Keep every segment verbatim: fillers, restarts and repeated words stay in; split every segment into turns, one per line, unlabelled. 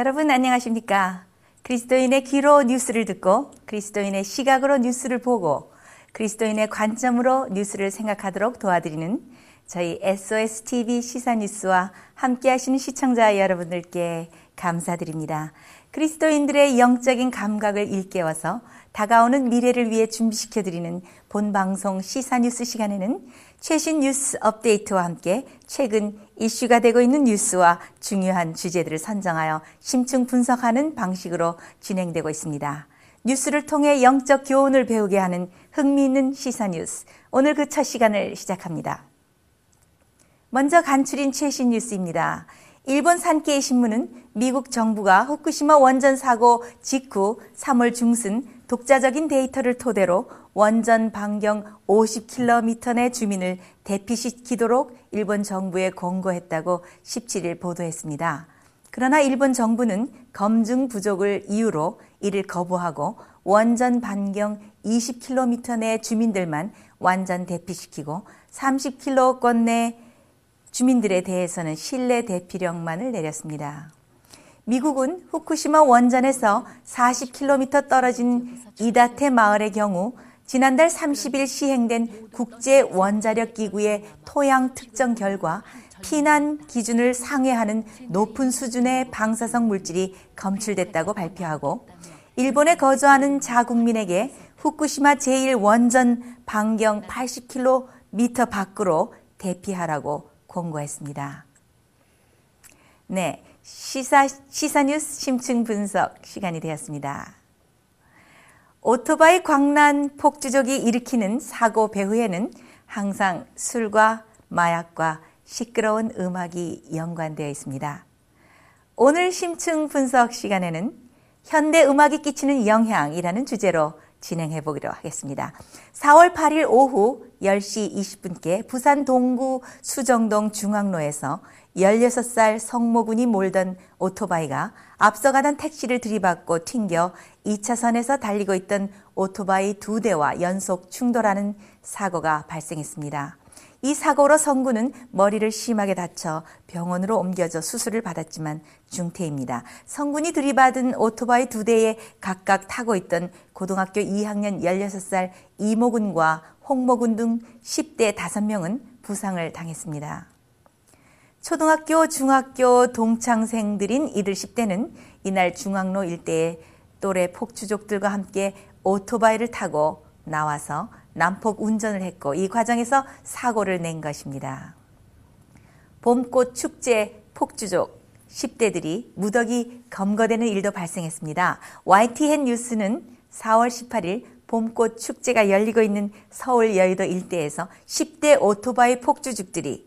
여러분 안녕하십니까? 그리스도인의 귀로 뉴스를 듣고 그리스도인의 시각으로 뉴스를 보고 그리스도인의 관점으로 뉴스를 생각하도록 도와드리는 저희 에스오에스 티비 시사뉴스와 함께하시는 시청자 여러분들께 감사드립니다. 그리스도인들의 영적인 감각을 일깨워서 다가오는 미래를 위해 준비시켜드리는 본방송 시사뉴스 시간에는 최신 뉴스 업데이트와 함께 최근 이슈가 되고 있는 뉴스와 중요한 주제들을 선정하여 심층 분석하는 방식으로 진행되고 있습니다. 뉴스를 통해 영적 교훈을 배우게 하는 흥미있는 시사뉴스, 오늘 그 첫 시간을 시작합니다. 먼저 간추린 최신 뉴스입니다. 일본 산케이 신문은 미국 정부가 후쿠시마 원전 사고 직후 삼월 중순 독자적인 데이터를 토대로 원전 반경 오십 킬로미터 내 주민을 대피시키도록 일본 정부에 권고했다고 십칠일 보도했습니다. 그러나 일본 정부는 검증 부족을 이유로 이를 거부하고 원전 반경 이십 킬로미터 내 주민들만 완전 대피시키고 삼십 킬로미터권 내 주민들에 대해서는 실내 대피령만을 내렸습니다. 미국은 후쿠시마 원전에서 사십 킬로미터 떨어진 이다테 마을의 경우 지난달 삼십일 시행된 국제원자력기구의 토양 특정 결과 피난 기준을 상회하는 높은 수준의 방사성 물질이 검출됐다고 발표하고 일본에 거주하는 자국민에게 후쿠시마 제일 원전 반경 팔십 킬로미터 밖으로 대피하라고 권고했습니다. 네, 시사, 시사뉴스 심층 분석 시간이 되었습니다. 오토바이 광란 폭주족이 일으키는 사고 배후에는 항상 술과 마약과 시끄러운 음악이 연관되어 있습니다. 오늘 심층 분석 시간에는 현대 음악이 끼치는 영향이라는 주제로 진행해 보기로 하겠습니다. 사월 팔일 오후 열 시 이십 분께 부산 동구 수정동 중앙로에서 열여섯 살 성모군이 몰던 오토바이가 앞서가던 택시를 들이받고 튕겨 이 차선에서 달리고 있던 오토바이 두 대와 연속 충돌하는 사고가 발생했습니다. 이 사고로 성군은 머리를 심하게 다쳐 병원으로 옮겨져 수술을 받았지만 중태입니다. 성군이 들이받은 오토바이 두 대에 각각 타고 있던 고등학교 이 학년 열여섯 살 이모군과 홍모군 등 십 대 다섯 명은 부상을 당했습니다. 초등학교, 중학교 동창생들인 이들 십 대는 이날 중앙로 일대에 또래 폭주족들과 함께 오토바이를 타고 나와서 난폭 운전을 했고 이 과정에서 사고를 낸 것입니다. 봄꽃 축제 폭주족 십 대들이 무더기 검거되는 일도 발생했습니다. 와이티엔 뉴스는 사월 십팔일 봄꽃 축제가 열리고 있는 서울 여의도 일대에서 십 대 오토바이 폭주족들이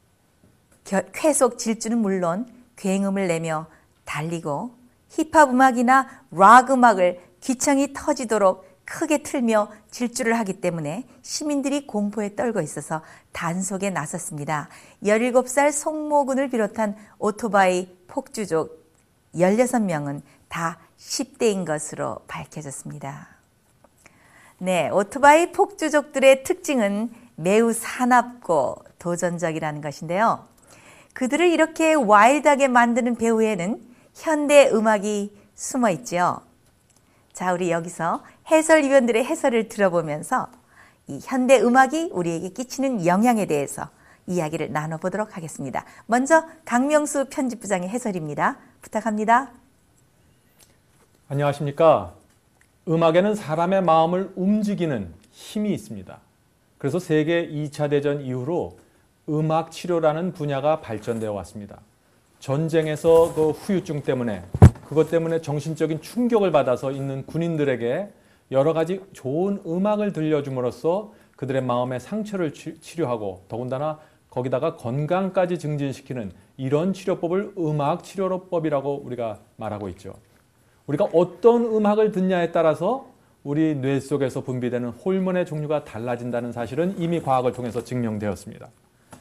쾌속 질주는 물론 굉음을 내며 달리고 힙합 음악이나 락 음악을 귀청이 터지도록 크게 틀며 질주를 하기 때문에 시민들이 공포에 떨고 있어서 단속에 나섰습니다. 열일곱 살 송모군을 비롯한 오토바이 폭주족 열여섯 명은 다 십 대인 것으로 밝혀졌습니다. 네, 오토바이 폭주족들의 특징은 매우 사납고 도전적이라는 것인데요. 그들을 이렇게 와일드하게 만드는 배후에는 현대 음악이 숨어 있죠. 자, 우리 여기서 해설위원들의 해설을 들어보면서 이 현대 음악이 우리에게 끼치는 영향에 대해서 이야기를 나눠보도록 하겠습니다. 먼저 강명수 편집부장의 해설입니다. 부탁합니다.
안녕하십니까. 음악에는 사람의 마음을 움직이는 힘이 있습니다. 그래서 세계 이 차 대전 이후로 음악 치료라는 분야가 발전되어 왔습니다. 전쟁에서 그 후유증 때문에 그것 때문에 정신적인 충격을 받아서 있는 군인들에게 여러 가지 좋은 음악을 들려줌으로써 그들의 마음의 상처를 치료하고 더군다나 거기다가 건강까지 증진시키는 이런 치료법을 음악 치료법이라고 우리가 말하고 있죠. 우리가 어떤 음악을 듣냐에 따라서 우리 뇌 속에서 분비되는 호르몬의 종류가 달라진다는 사실은 이미 과학을 통해서 증명되었습니다.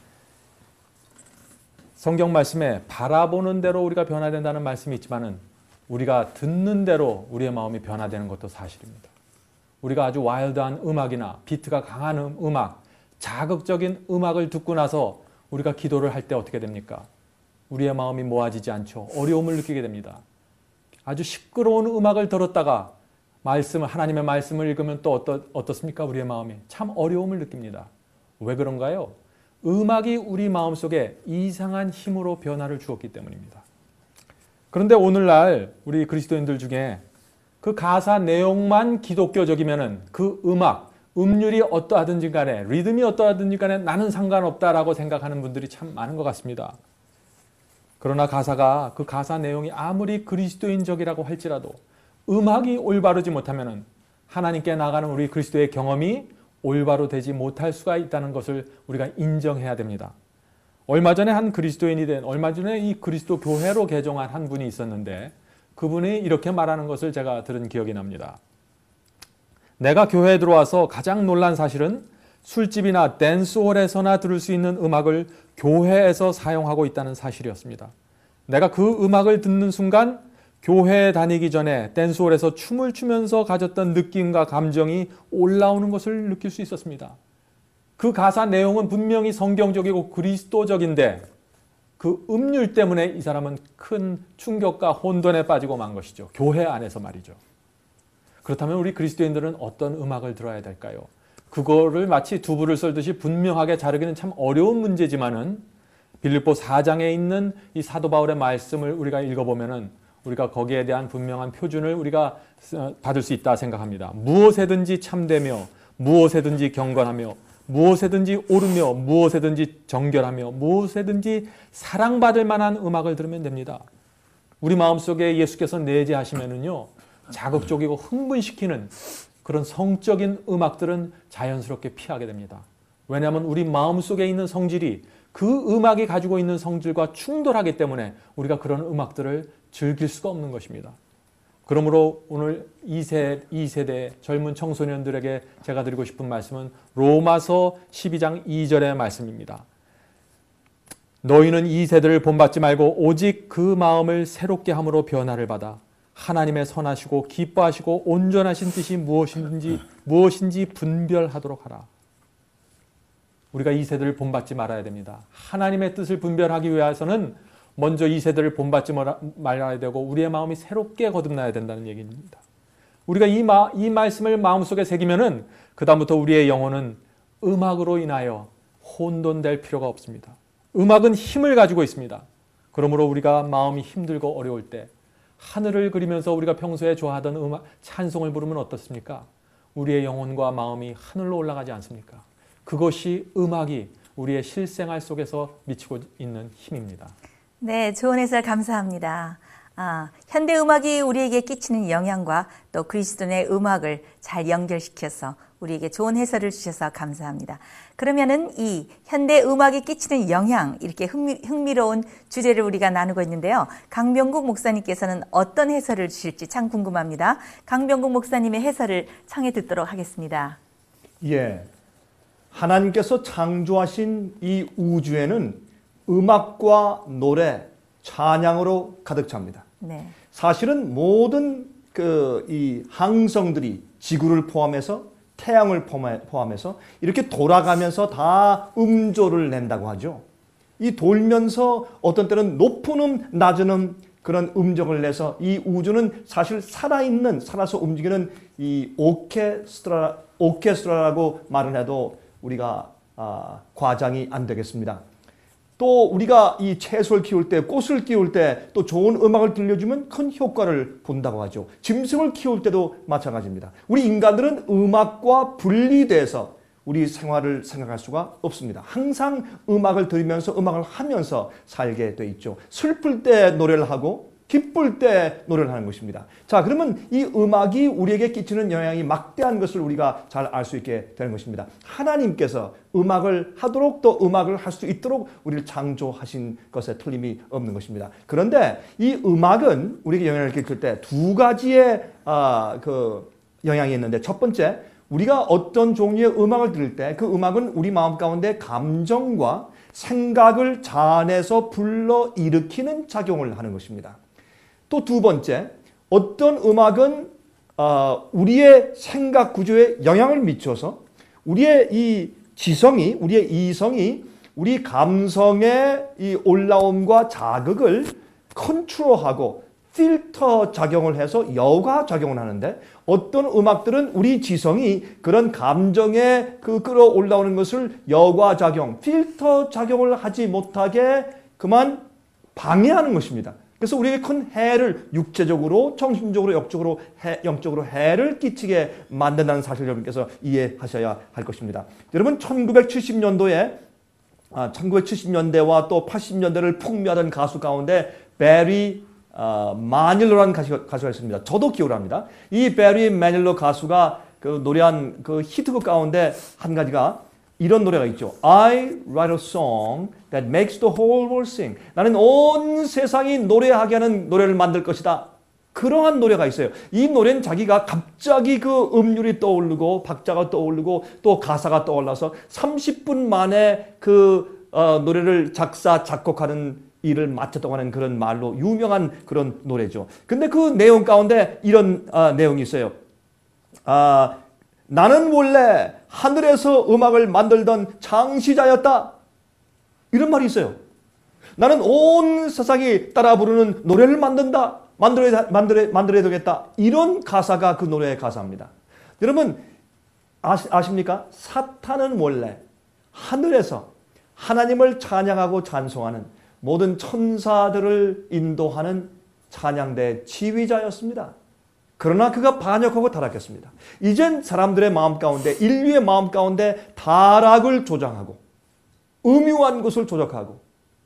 성경 말씀에 바라보는 대로 우리가 변화된다는 말씀이 있지만은 우리가 듣는 대로 우리의 마음이 변화되는 것도 사실입니다. 우리가 아주 와일드한 음악이나 비트가 강한 음악, 자극적인 음악을 듣고 나서 우리가 기도를 할 때 어떻게 됩니까? 우리의 마음이 모아지지 않죠. 어려움을 느끼게 됩니다. 아주 시끄러운 음악을 들었다가 말씀을 하나님의 말씀을 읽으면 또 어떠, 어떻습니까? 우리의 마음이 참 어려움을 느낍니다. 왜 그런가요? 음악이 우리 마음속에 이상한 힘으로 변화를 주었기 때문입니다. 그런데 오늘날 우리 그리스도인들 중에 그 가사 내용만 기독교적이면은 그 음악, 음률이 어떠하든지 간에, 리듬이 어떠하든지 간에 나는 상관없다라고 생각하는 분들이 참 많은 것 같습니다. 그러나 가사가, 그 가사 내용이 아무리 그리스도인적이라고 할지라도 음악이 올바르지 못하면은 하나님께 나가는 우리 그리스도의 경험이 올바로 되지 못할 수가 있다는 것을 우리가 인정해야 됩니다. 얼마 전에 한 그리스도인이 된, 얼마 전에 이 그리스도 교회로 개종한 한 분이 있었는데 그분이 이렇게 말하는 것을 제가 들은 기억이 납니다. 내가 교회에 들어와서 가장 놀란 사실은 술집이나 댄스홀에서나 들을 수 있는 음악을 교회에서 사용하고 있다는 사실이었습니다. 내가 그 음악을 듣는 순간 교회에 다니기 전에 댄스홀에서 춤을 추면서 가졌던 느낌과 감정이 올라오는 것을 느낄 수 있었습니다. 그 가사 내용은 분명히 성경적이고 그리스도적인데 그 음률 때문에 이 사람은 큰 충격과 혼돈에 빠지고 만 것이죠. 교회 안에서 말이죠. 그렇다면 우리 그리스도인들은 어떤 음악을 들어야 될까요? 그거를 마치 두부를 썰듯이 분명하게 자르기는 참 어려운 문제지만은 빌립보 사 장에 있는 이 사도 바울의 말씀을 우리가 읽어보면은 우리가 거기에 대한 분명한 표준을 우리가 받을 수 있다 생각합니다. 무엇에든지 참되며 무엇에든지 경건하며 무엇에든지 옳으며 무엇에든지 정결하며 무엇에든지 사랑받을 만한 음악을 들으면 됩니다. 우리 마음속에 예수께서 내재하시면은요, 자극적이고 흥분시키는 그런 성적인 음악들은 자연스럽게 피하게 됩니다. 왜냐하면 우리 마음속에 있는 성질이 그 음악이 가지고 있는 성질과 충돌하기 때문에 우리가 그런 음악들을 즐길 수가 없는 것입니다. 그러므로 오늘 이 세대 젊은 청소년들에게 제가 드리고 싶은 말씀은 로마서 십이 장 이 절의 말씀입니다. 너희는 이 세대를 본받지 말고 오직 그 마음을 새롭게 함으로 변화를 받아 하나님의 선하시고 기뻐하시고 온전하신 뜻이 무엇인지, 무엇인지 분별하도록 하라. 우리가 이 세대를 본받지 말아야 됩니다. 하나님의 뜻을 분별하기 위해서는 먼저 이 세대를 본받지 말아야 되고 우리의 마음이 새롭게 거듭나야 된다는 얘기입니다. 우리가 이, 마, 이 말씀을 마음속에 새기면은 그 다음부터 우리의 영혼은 음악으로 인하여 혼돈될 필요가 없습니다. 음악은 힘을 가지고 있습니다. 그러므로 우리가 마음이 힘들고 어려울 때 하늘을 그리면서 우리가 평소에 좋아하던 음악, 찬송을 부르면 어떻습니까? 우리의 영혼과 마음이 하늘로 올라가지 않습니까? 그것이 음악이 우리의 실생활 속에서 미치고 있는 힘입니다.
네, 좋은 해설 감사합니다. 아, 현대 음악이 우리에게 끼치는 영향과 또 그리스도의 음악을 잘 연결시켜서 우리에게 좋은 해설을 주셔서 감사합니다. 그러면은 이 현대 음악이 끼치는 영향, 이렇게 흥미, 흥미로운 주제를 우리가 나누고 있는데요. 강병국 목사님께서는 어떤 해설을 주실지 참 궁금합니다. 강병국 목사님의 해설을 청해 듣도록 하겠습니다.
예, 하나님께서 창조하신 이 우주에는 음악과 노래, 찬양으로 가득 찹니다.
네.
사실은 모든 그 이 항성들이 지구를 포함해서 태양을 포함해서 이렇게 돌아가면서 다 음조를 낸다고 하죠. 이 돌면서 어떤 때는 높은 음, 낮은 음 그런 음정을 내서 이 우주는 사실 살아있는, 살아서 움직이는 이 오케스트라, 오케스트라라고 말을 해도 우리가 아, 과장이 안 되겠습니다. 또 우리가 이 채소를 키울 때, 꽃을 키울 때 또 좋은 음악을 들려주면 큰 효과를 본다고 하죠. 짐승을 키울 때도 마찬가지입니다. 우리 인간들은 음악과 분리돼서 우리 생활을 생각할 수가 없습니다. 항상 음악을 들으면서 음악을 하면서 살게 돼 있죠. 슬플 때 노래를 하고 기쁠 때 노래를 하는 것입니다. 자, 그러면 이 음악이 우리에게 끼치는 영향이 막대한 것을 우리가 잘 알 수 있게 되는 것입니다. 하나님께서 음악을 하도록 또 음악을 할 수 있도록 우리를 창조하신 것에 틀림이 없는 것입니다. 그런데 이 음악은 우리에게 영향을 끼칠 때 두 가지의 아, 그 영향이 있는데, 첫 번째, 우리가 어떤 종류의 음악을 들을 때 그 음악은 우리 마음 가운데 감정과 생각을 자아내서 불러일으키는 작용을 하는 것입니다. 또 두 번째, 어떤 음악은 우리의 생각 구조에 영향을 미쳐서 우리의 이 지성이, 우리의 이성이 우리 감성의 이 올라옴과 자극을 컨트롤하고 필터 작용을 해서 여과 작용을 하는데 어떤 음악들은 우리 지성이 그런 감정에 그 끌어올라오는 것을 여과 작용, 필터 작용을 하지 못하게 그만 방해하는 것입니다. 그래서 우리에게 큰 해를 육체적으로, 정신적으로, 영적으로, 해, 영적으로 해를 끼치게 만든다는 사실을 여러분께서 이해하셔야 할 것입니다. 여러분 천구백칠십 년도에 아, 천구백칠십 년대와 또 팔십 년대를 풍미하던 가수 가운데 베리 어, 마닐로라는 가수, 가수가 있습니다. 저도 기억을 합니다. 이 베리 마닐로 가수가 그 노래한 그 히트곡 가운데 한 가지가 이런 노래가 있죠. I write a song that makes the whole world sing. 나는 온 세상이 노래하게 하는 노래를 만들 것이다. 그러한 노래가 있어요. 이 노래는 자기가 갑자기 그 음률이 떠오르고 박자가 떠오르고 또 가사가 떠올라서 삼십 분 만에 그 어, 노래를 작사 작곡하는 일을 마쳤다고 하는 그런 말로 유명한 그런 노래죠. 근데 그 내용 가운데 이런 아, 내용이 있어요. 아, 나는 원래 하늘에서 음악을 만들던 창시자였다. 이런 말이 있어요. 나는 온 세상이 따라 부르는 노래를 만든다. 만들어야, 만들어야, 만들어야 되겠다. 이런 가사가 그 노래의 가사입니다. 여러분 아시, 아십니까? 사탄은 원래 하늘에서 하나님을 찬양하고 찬송하는 모든 천사들을 인도하는 찬양대 지휘자였습니다. 그러나 그가 반역하고 타락했습니다. 이젠 사람들의 마음 가운데, 인류의 마음 가운데 타락을 조장하고 음흉한 것을 조작하고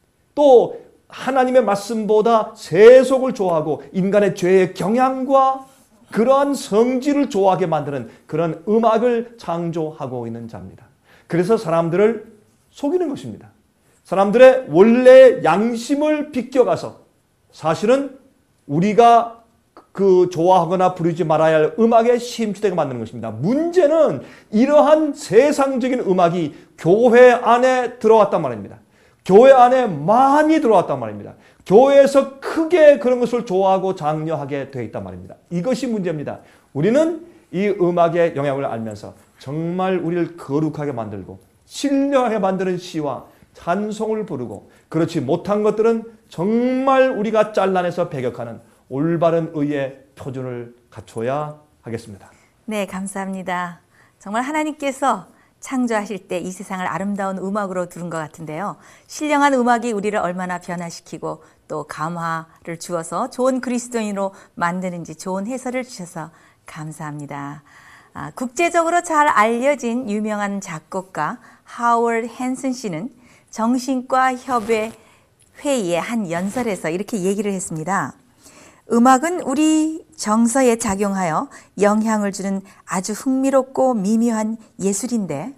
또 하나님의 말씀보다 세속을 좋아하고 인간의 죄의 경향과 그러한 성질을 좋아하게 만드는 그런 음악을 창조하고 있는 자입니다. 그래서 사람들을 속이는 것입니다. 사람들의 원래 양심을 비껴가서 사실은 우리가 그 좋아하거나 부르지 말아야 할 음악에 심취되게 만드는 것입니다. 문제는 이러한 세상적인 음악이 교회 안에 들어왔단 말입니다. 교회 안에 많이 들어왔단 말입니다. 교회에서 크게 그런 것을 좋아하고 장려하게 되어 있단 말입니다. 이것이 문제입니다. 우리는 이 음악의 영향을 알면서 정말 우리를 거룩하게 만들고 신령하게 만드는 시와 찬송을 부르고 그렇지 못한 것들은 정말 우리가 잘라내서 배격하는 올바른 의의 표준을 갖춰야 하겠습니다.
네, 감사합니다. 정말 하나님께서 창조하실 때 이 세상을 아름다운 음악으로 두른 것 같은데요. 신령한 음악이 우리를 얼마나 변화시키고 또 감화를 주어서 좋은 그리스도인으로 만드는지 좋은 해설을 주셔서 감사합니다. 아, 국제적으로 잘 알려진 유명한 작곡가 하워드 헨슨 씨는 정신과 협회 회의의 한 연설에서 이렇게 얘기를 했습니다. 음악은 우리 정서에 작용하여 영향을 주는 아주 흥미롭고 미묘한 예술인데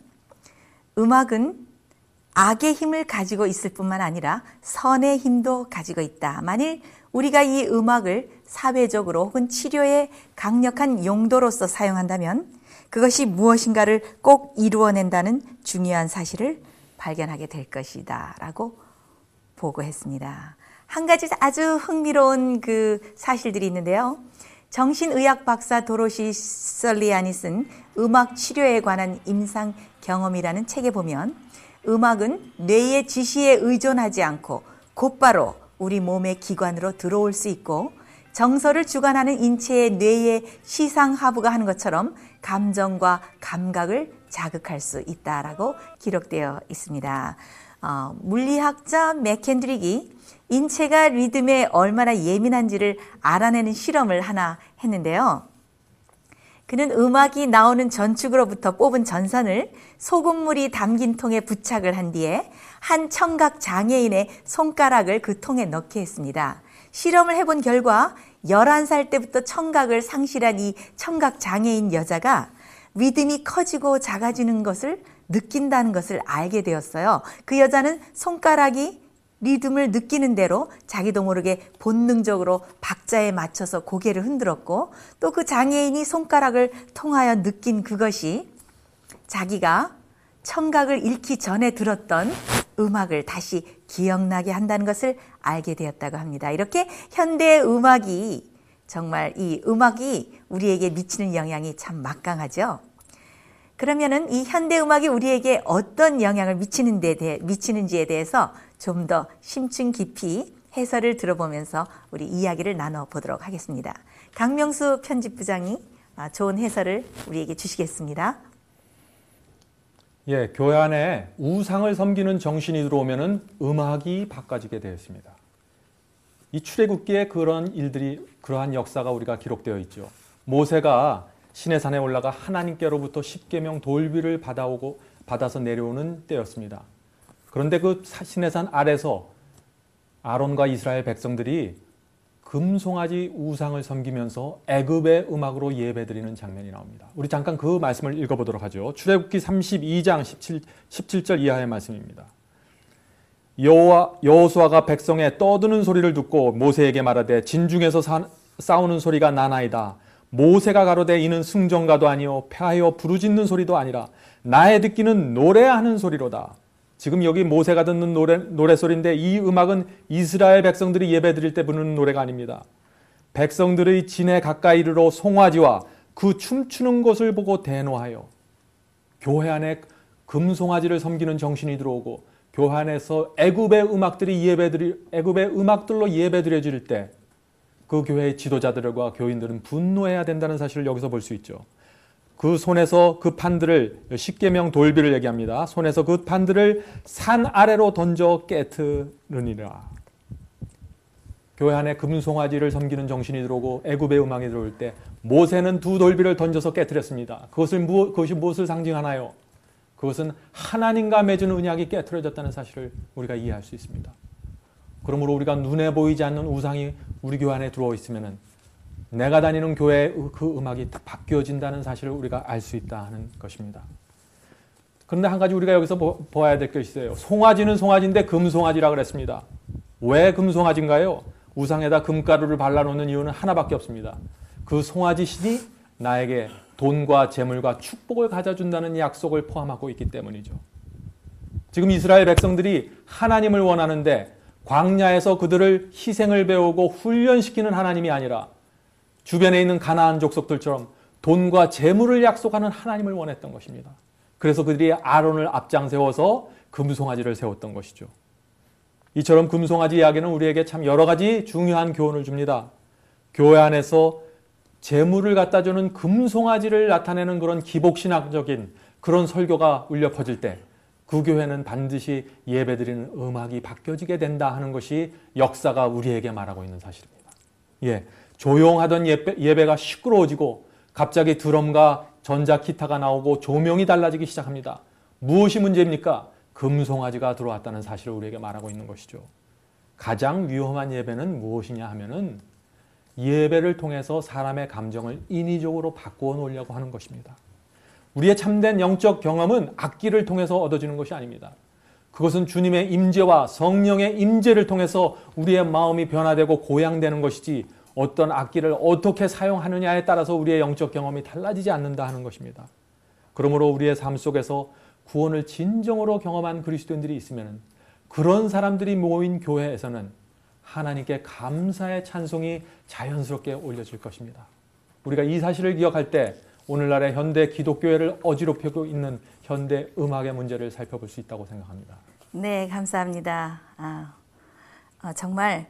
음악은 악의 힘을 가지고 있을 뿐만 아니라 선의 힘도 가지고 있다. 만일 우리가 이 음악을 사회적으로 혹은 치료의 강력한 용도로서 사용한다면 그것이 무엇인가를 꼭 이루어낸다는 중요한 사실을 발견하게 될 것이다 라고 보고했습니다. 한 가지 아주 흥미로운 그 사실들이 있는데요. 정신의학 박사 도로시 설리안이 쓴 음악 치료에 관한 임상 경험이라는 책에 보면 음악은 뇌의 지시에 의존하지 않고 곧바로 우리 몸의 기관으로 들어올 수 있고 정서를 주관하는 인체의 뇌의 시상하부가 하는 것처럼 감정과 감각을 자극할 수 있다라고 기록되어 있습니다. 어, 물리학자 맥켄드릭이 인체가 리듬에 얼마나 예민한지를 알아내는 실험을 하나 했는데요. 그는 음악이 나오는 전축으로부터 뽑은 전선을 소금물이 담긴 통에 부착을 한 뒤에 한 청각 장애인의 손가락을 그 통에 넣게 했습니다. 실험을 해본 결과 열한 살 때부터 청각을 상실한 이 청각 장애인 여자가 리듬이 커지고 작아지는 것을 느낀다는 것을 알게 되었어요. 그 여자는 손가락이 리듬을 느끼는 대로 자기도 모르게 본능적으로 박자에 맞춰서 고개를 흔들었고 또 그 장애인이 손가락을 통하여 느낀 그것이 자기가 청각을 잃기 전에 들었던 음악을 다시 기억나게 한다는 것을 알게 되었다고 합니다. 이렇게 현대 음악이 정말 이 음악이 우리에게 미치는 영향이 참 막강하죠. 그러면은 이 현대 음악이 우리에게 어떤 영향을 미치는데 대, 미치는지에 대해서 좀 더 심층 깊이 해설을 들어보면서 우리 이야기를 나눠보도록 하겠습니다. 강명수 편집부장이 좋은 해설을 우리에게 주시겠습니다.
예, 교회 안에 우상을 섬기는 정신이 들어오면은 음악이 바꿔지게 되었습니다. 이 출애굽기에 그런 일들이, 그러한 역사가 우리가 기록되어 있죠. 모세가 시내산에 올라가 하나님께로부터 십계명 돌비를 받아오고 받아서 내려오는 때였습니다. 그런데 그 시내산 아래서 아론과 이스라엘 백성들이 금송아지 우상을 섬기면서 애굽의 음악으로 예배드리는 장면이 나옵니다. 우리 잠깐 그 말씀을 읽어보도록 하죠. 출애굽기 삼십이 장 십칠, 십칠 절 이하의 말씀입니다. 여호와 여호수아가 백성의 떠드는 소리를 듣고 모세에게 말하되 진중에서 사, 싸우는 소리가 나나이다. 모세가 가로되 이는 승전가도 아니요 패하여 부르짖는 소리도 아니라 나의 듣기는 노래하는 소리로다. 지금 여기 모세가 듣는 노래, 노래소리인데 이 음악은 이스라엘 백성들이 예배드릴 때 부르는 노래가 아닙니다. 백성들의 진에 가까이 이르러 송아지와 그 춤추는 것을 보고 대노하여 교회 안에 금송아지를 섬기는 정신이 들어오고 교회 안에서 애굽의 음악들이 예배드리 애굽의 음악들로 예배드려질 때 그 교회의 지도자들과 교인들은 분노해야 된다는 사실을 여기서 볼 수 있죠. 그 손에서 그 판들을 십계명 돌비를 얘기합니다. 손에서 그 판들을 산 아래로 던져 깨트느니라. 교회 안에 금송아지를 섬기는 정신이 들어오고 애굽의 음악이 들어올 때 모세는 두 돌비를 던져서 깨트렸습니다. 그것을 무, 그것이 무엇을 상징하나요? 그것은 하나님과 맺은 언약이 깨트려졌다는 사실을 우리가 이해할 수 있습니다. 그러므로 우리가 눈에 보이지 않는 우상이 우리 교회 안에 들어와 있으면은 내가 다니는 교회의 그 음악이 다 바뀌어진다는 사실을 우리가 알 수 있다는 것입니다. 그런데 한 가지 우리가 여기서 보, 보아야 될 것이 있어요. 송아지는 송아지인데 금송아지라 그랬습니다. 왜 금송아지인가요? 우상에다 금가루를 발라놓는 이유는 하나밖에 없습니다. 그 송아지 신이 나에게 돈과 재물과 축복을 가져준다는 약속을 포함하고 있기 때문이죠. 지금 이스라엘 백성들이 하나님을 원하는데 광야에서 그들을 희생을 배우고 훈련시키는 하나님이 아니라 주변에 있는 가나안 족속들처럼 돈과 재물을 약속하는 하나님을 원했던 것입니다. 그래서 그들이 아론을 앞장 세워서 금송아지를 세웠던 것이죠. 이처럼 금송아지 이야기는 우리에게 참 여러 가지 중요한 교훈을 줍니다. 교회 안에서 재물을 갖다 주는 금송아지를 나타내는 그런 기복신학적인 그런 설교가 울려 퍼질 때 그 교회는 반드시 예배드리는 음악이 바뀌어지게 된다 하는 것이 역사가 우리에게 말하고 있는 사실입니다. 예, 조용하던 예배, 예배가 시끄러워지고 갑자기 드럼과 전자 기타가 나오고 조명이 달라지기 시작합니다. 무엇이 문제입니까? 금송아지가 들어왔다는 사실을 우리에게 말하고 있는 것이죠. 가장 위험한 예배는 무엇이냐 하면은 예배를 통해서 사람의 감정을 인위적으로 바꾸어 놓으려고 하는 것입니다. 우리의 참된 영적 경험은 악기를 통해서 얻어지는 것이 아닙니다. 그것은 주님의 임재와 성령의 임재를 통해서 우리의 마음이 변화되고 고양되는 것이지 어떤 악기를 어떻게 사용하느냐에 따라서 우리의 영적 경험이 달라지지 않는다 하는 것입니다. 그러므로 우리의 삶 속에서 구원을 진정으로 경험한 그리스도인들이 있으면 그런 사람들이 모인 교회에서는 하나님께 감사의 찬송이 자연스럽게 올려질 것입니다. 우리가 이 사실을 기억할 때 오늘날의 현대 기독교회를 어지럽히고 있는 현대 음악의 문제를 살펴볼 수 있다고 생각합니다.
네, 감사합니다. 아, 어, 정말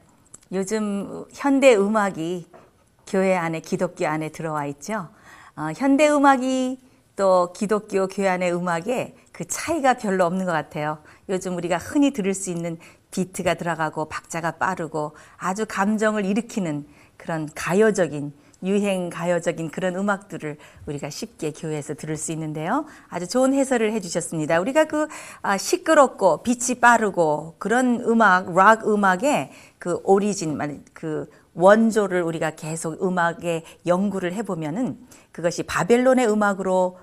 요즘 현대 음악이 교회 안에, 기독교 안에 들어와 있죠. 어, 현대 음악이 또 기독교 교회 안의 음악에 그 차이가 별로 없는 것 같아요. 요즘 우리가 흔히 들을 수 있는 비트가 들어가고 박자가 빠르고 아주 감정을 일으키는 그런 가요적인 유행 가요적인 그런 음악들을 우리가 쉽게 교회에서 들을 수 있는데요. 아주 좋은 해설을 해주셨습니다. 우리가 그 시끄럽고 빛이 빠르고 그런 음악, 락 음악의 그 오리진, 그 원조를 우리가 계속 음악의 연구를 해보면은 그것이 바벨론의 음악으로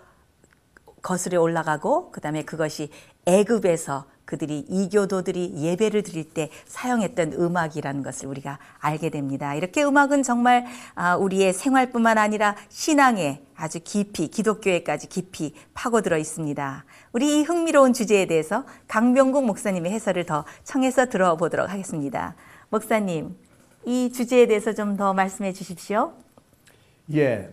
거슬러 올라가고 그 다음에 그것이 애굽에서 그들이 이교도들이 예배를 드릴 때 사용했던 음악이라는 것을 우리가 알게 됩니다. 이렇게 음악은 정말 우리의 생활뿐만 아니라 신앙에 아주 깊이 기독교에까지 깊이 파고들어 있습니다. 우리 이 흥미로운 주제에 대해서 강병국 목사님의 해설을 더 청해서 들어보도록 하겠습니다. 목사님, 이 주제에 대해서 좀 더 말씀해 주십시오.
예,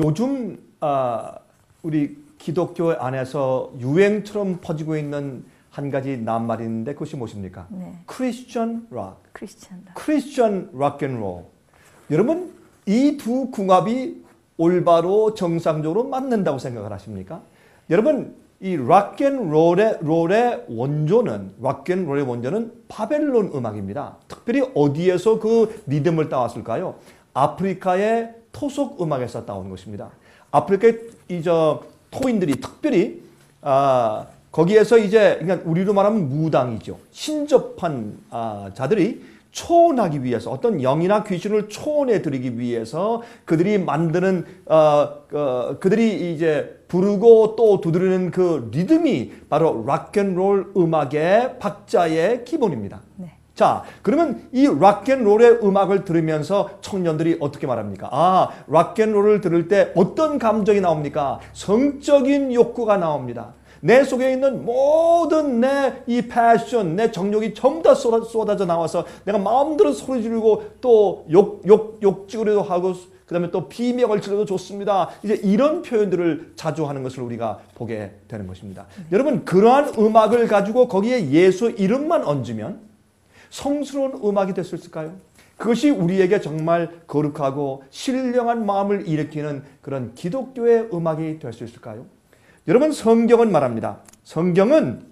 요즘 아, 우리 기독교 안에서 유행처럼 퍼지고 있는 한 가지 낱말이 있는데 그것이 무엇입니까?
네.
크리스천 락.
크리스천 락.
크리스천 락앤롤. 여러분 이 두 궁합이 올바로 정상적으로 맞는다고 생각을 하십니까? 여러분 이 락앤롤의 롤의 원조는 락앤롤의 원조는 바벨론 음악입니다. 특별히 어디에서 그 리듬을 따왔을까요? 아프리카의 토속 음악에서 따온 것입니다. 아프리카의 이저 토인들이 특별히 아, 거기에서 이제 그러니까 우리로 말하면 무당이죠. 신접한 아, 자들이 초혼하기 위해서 어떤 영이나 귀신을 초혼해 드리기 위해서 그들이 만드는 어, 어, 그들이 이제 부르고 또 두드리는 그 리듬이 바로 락앤롤 음악의 박자의 기본입니다.
네.
자, 그러면 이 락앤롤의 음악을 들으면서 청년들이 어떻게 말합니까? 아, 락앤롤을 들을 때 어떤 감정이 나옵니까? 성적인 욕구가 나옵니다. 내 속에 있는 모든 내 이 패션, 내 정욕이 전부 다 쏟아져 나와서 내가 마음대로 소리 지르고 또 욕, 욕, 욕 지르기도 하고 그 다음에 또 비명을 지르도 좋습니다. 이제 이런 표현들을 자주 하는 것을 우리가 보게 되는 것입니다. 네. 여러분, 그러한 음악을 가지고 거기에 예수 이름만 얹으면 성스러운 음악이 될 수 있을까요? 그것이 우리에게 정말 거룩하고 신령한 마음을 일으키는 그런 기독교의 음악이 될 수 있을까요? 여러분 성경은 말합니다. 성경은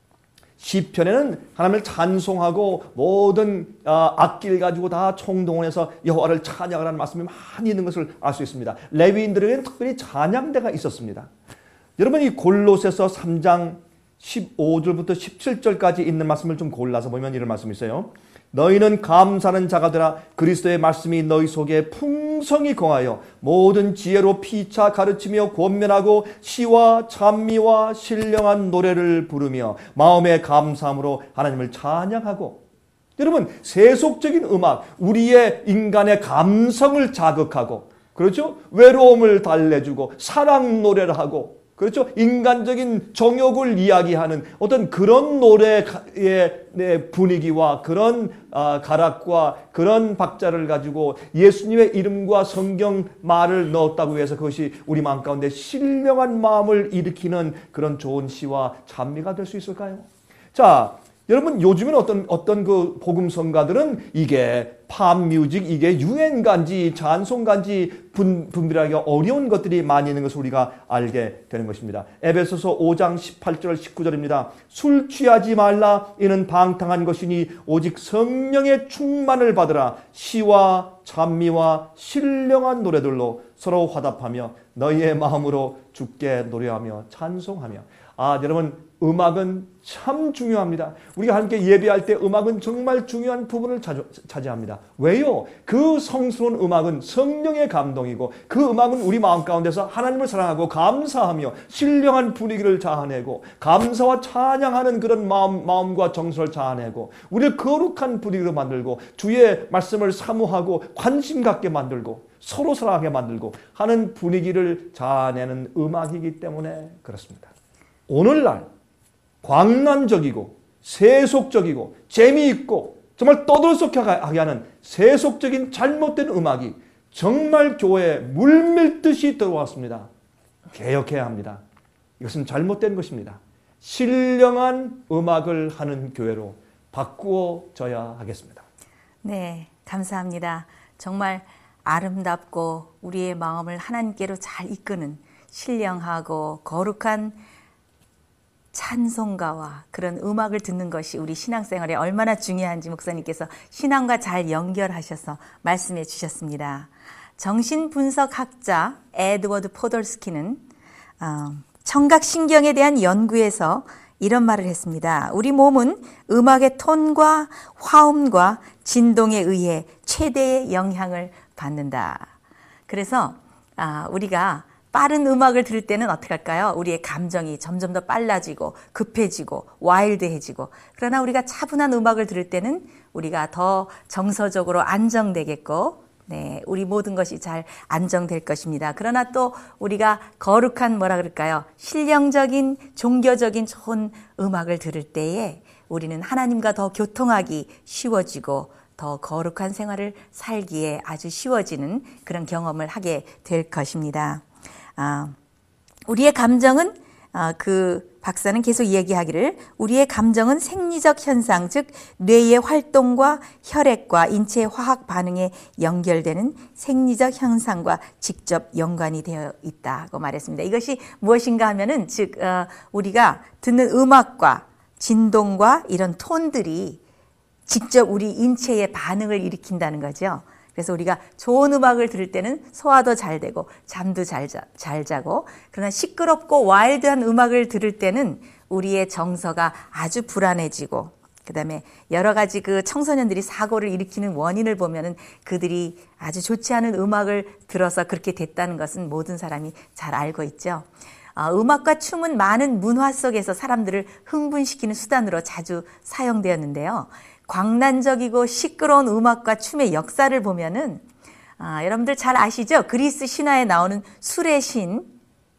시편에는 하나님을 찬송하고 모든 악기를 가지고 다 총동원해서 여호와를 찬양을 하는 말씀이 많이 있는 것을 알 수 있습니다. 레위인들에게는 특별히 찬양대가 있었습니다. 여러분 이 골로새서 삼 장 십오 절부터 십칠 절까지 있는 말씀을 좀 골라서 보면 이런 말씀이 있어요. 너희는 감사하는 자가 되라. 그리스도의 말씀이 너희 속에 풍성히 거하여 모든 지혜로 피차 가르치며 권면하고 시와 찬미와 신령한 노래를 부르며 마음의 감사함으로 하나님을 찬양하고. 여러분 세속적인 음악, 우리의 인간의 감성을 자극하고, 그렇죠? 외로움을 달래주고 사랑 노래를 하고, 그렇죠? 인간적인 정욕을 이야기하는 어떤 그런 노래의 분위기와 그런 가락과 그런 박자를 가지고 예수님의 이름과 성경 말을 넣었다고 해서 그것이 우리 마음 가운데 신령한 마음을 일으키는 그런 좋은 시와 찬미가 될 수 있을까요? 자, 여러분 요즘은 어떤 어떤 그 복음성가들은 이게 팝뮤직, 이게 유행가인지 찬송가인지 분, 분별하기 어려운 것들이 많이 있는 것을 우리가 알게 되는 것입니다. 에베소서 오 장 십팔 절 십구 절입니다. 술 취하지 말라. 이는 방탕한 것이니 오직 성령의 충만을 받으라. 시와 찬미와 신령한 노래들로 서로 화답하며 너희의 마음으로 주께 노래하며 찬송하며. 아, 여러분 음악은 참 중요합니다. 우리가 함께 예배할 때 음악은 정말 중요한 부분을 차지합니다. 왜요? 그 성스러운 음악은 성령의 감동이고 그 음악은 우리 마음 가운데서 하나님을 사랑하고 감사하며 신령한 분위기를 자아내고 감사와 찬양하는 그런 마음, 마음과 정서를 자아내고 우리를 거룩한 분위기로 만들고 주의 말씀을 사모하고 관심 갖게 만들고 서로 사랑하게 만들고 하는 분위기를 자아내는 음악이기 때문에 그렇습니다. 오늘날 광란적이고 세속적이고 재미있고 정말 떠들썩하게 하는 세속적인 잘못된 음악이 정말 교회에 물밀듯이 들어왔습니다. 개혁해야 합니다. 이것은 잘못된 것입니다. 신령한 음악을 하는 교회로 바꾸어져야 하겠습니다.
네, 감사합니다. 정말 아름답고 우리의 마음을 하나님께로 잘 이끄는 신령하고 거룩한 찬송가와 그런 음악을 듣는 것이 우리 신앙생활에 얼마나 중요한지 목사님께서 신앙과 잘 연결하셔서 말씀해 주셨습니다. 정신분석학자 에드워드 포돌스키는 청각신경에 대한 연구에서 이런 말을 했습니다. 우리 몸은 음악의 톤과 화음과 진동에 의해 최대의 영향을 받는다. 그래서 우리가 빠른 음악을 들을 때는 어떻게 할까요? 우리의 감정이 점점 더 빨라지고 급해지고 와일드해지고, 그러나 우리가 차분한 음악을 들을 때는 우리가 더 정서적으로 안정되겠고, 네, 우리 모든 것이 잘 안정될 것입니다. 그러나 또 우리가 거룩한 뭐라 그럴까요? 신령적인 종교적인 좋은 음악을 들을 때에 우리는 하나님과 더 교통하기 쉬워지고 더 거룩한 생활을 살기에 아주 쉬워지는 그런 경험을 하게 될 것입니다. 아, 우리의 감정은 그 박사는 계속 이야기하기를 우리의 감정은 생리적 현상, 즉 뇌의 활동과 혈액과 인체의 화학 반응에 연결되는 생리적 현상과 직접 연관이 되어 있다고 말했습니다. 이것이 무엇인가 하면은 즉 우리가 듣는 음악과 진동과 이런 톤들이 직접 우리 인체의 반응을 일으킨다는 거죠. 그래서 우리가 좋은 음악을 들을 때는 소화도 잘 되고 잠도 잘, 자, 잘 자고, 그러나 시끄럽고 와일드한 음악을 들을 때는 우리의 정서가 아주 불안해지고, 그 다음에 여러 가지 그 청소년들이 사고를 일으키는 원인을 보면은 그들이 아주 좋지 않은 음악을 들어서 그렇게 됐다는 것은 모든 사람이 잘 알고 있죠. 어, 음악과 춤은 많은 문화 속에서 사람들을 흥분시키는 수단으로 자주 사용되었는데요. 광란적이고 시끄러운 음악과 춤의 역사를 보면은 아, 여러분들 잘 아시죠? 그리스 신화에 나오는 술의 신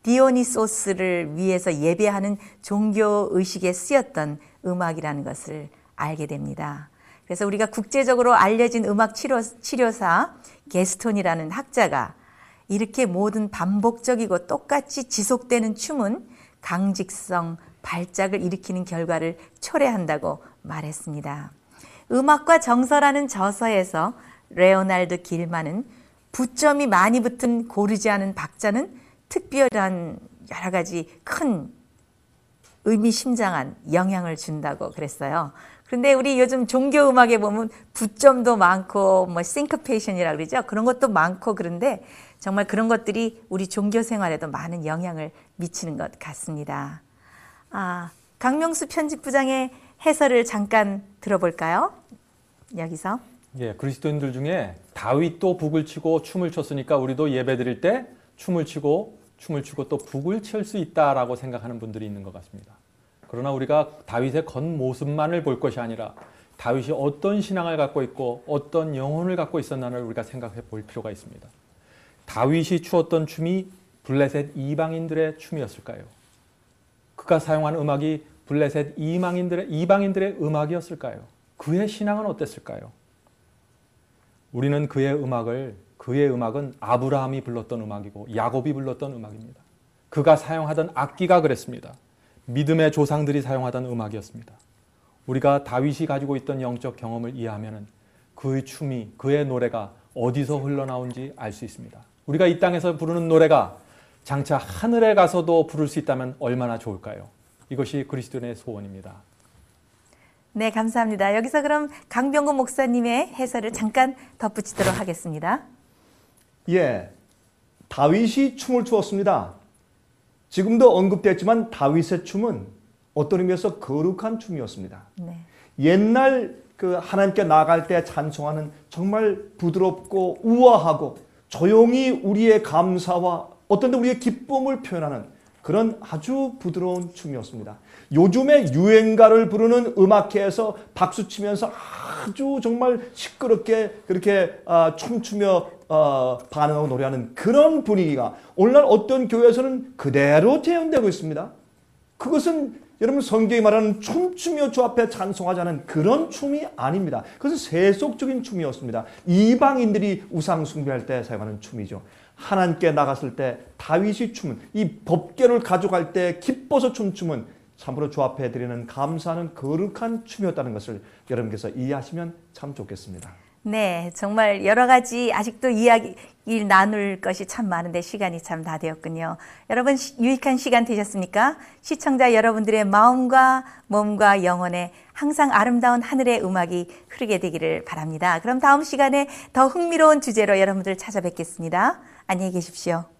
디오니소스를 위해서 예배하는 종교 의식에 쓰였던 음악이라는 것을 알게 됩니다. 그래서 우리가 국제적으로 알려진 음악 치료, 치료사 게스톤이라는 학자가 이렇게 모든 반복적이고 똑같이 지속되는 춤은 강직성, 발작을 일으키는 결과를 초래한다고 말했습니다. 음악과 정서라는 저서에서 레오날드 길만은 부점이 많이 붙은 고르지 않은 박자는 특별한 여러 가지 큰 의미심장한 영향을 준다고 그랬어요. 그런데 우리 요즘 종교 음악에 보면 부점도 많고 뭐 싱크페이션이라고 그러죠. 그런 것도 많고 그런데 정말 그런 것들이 우리 종교 생활에도 많은 영향을 미치는 것 같습니다. 아, 강명수 편집부장의 해설을 잠깐 들어볼까요? 여기서.
예, 그리스도인들 중에 다윗도 북을 치고 춤을 췄으니까 우리도 예배 드릴 때 춤을 추고 춤을 추고 또 북을 칠 수 있다라고 생각하는 분들이 있는 것 같습니다. 그러나 우리가 다윗의 겉모습만을 볼 것이 아니라 다윗이 어떤 신앙을 갖고 있고 어떤 영혼을 갖고 있었나를 우리가 생각해 볼 필요가 있습니다. 다윗이 추었던 춤이 블레셋 이방인들의 춤이었을까요? 그가 사용한 음악이 블레셋 이방인들의, 이방인들의 음악이었을까요? 그의 신앙은 어땠을까요? 우리는 그의 음악을, 그의 음악은 아브라함이 불렀던 음악이고 야곱이 불렀던 음악입니다. 그가 사용하던 악기가 그랬습니다. 믿음의 조상들이 사용하던 음악이었습니다. 우리가 다윗이 가지고 있던 영적 경험을 이해하면 그의 춤이, 그의 노래가 어디서 흘러나온지 알 수 있습니다. 우리가 이 땅에서 부르는 노래가 장차 하늘에 가서도 부를 수 있다면 얼마나 좋을까요? 이것이 그리스도인의 소원입니다.
네, 감사합니다. 여기서 그럼 강병구 목사님의 해설을 잠깐 덧붙이도록 하겠습니다.
예, 다윗이 춤을 추었습니다. 지금도 언급됐지만 다윗의 춤은 어떤 의미에서 거룩한 춤이었습니다.
네.
옛날 그 하나님께 나아갈 때 찬송하는 정말 부드럽고 우아하고 조용히 우리의 감사와 어떤 때 우리의 기쁨을 표현하는 그런 아주 부드러운 춤이었습니다. 요즘에 유행가를 부르는 음악회에서 박수치면서 아주 정말 시끄럽게 그렇게 어, 춤추며 어, 반응하고 노래하는 그런 분위기가 오늘날 어떤 교회에서는 그대로 재현되고 있습니다. 그것은 여러분 성경이 말하는 춤추며 주 앞에 찬송하자는 그런 춤이 아닙니다. 그것은 세속적인 춤이었습니다. 이방인들이 우상 숭배할 때 사용하는 춤이죠. 하나님께 나갔을 때 다윗이 춤은 이 법궤를 가져갈 때 기뻐서 춤춤은 참으로 주 앞에 드리는 감사하는 거룩한 춤이었다는 것을 여러분께서 이해하시면 참 좋겠습니다.
네, 정말 여러 가지 아직도 이야기를 나눌 것이 참 많은데 시간이 참 다 되었군요. 여러분 유익한 시간 되셨습니까? 시청자 여러분들의 마음과 몸과 영혼에 항상 아름다운 하늘의 음악이 흐르게 되기를 바랍니다. 그럼 다음 시간에 더 흥미로운 주제로 여러분들 찾아뵙겠습니다. 안녕히 계십시오.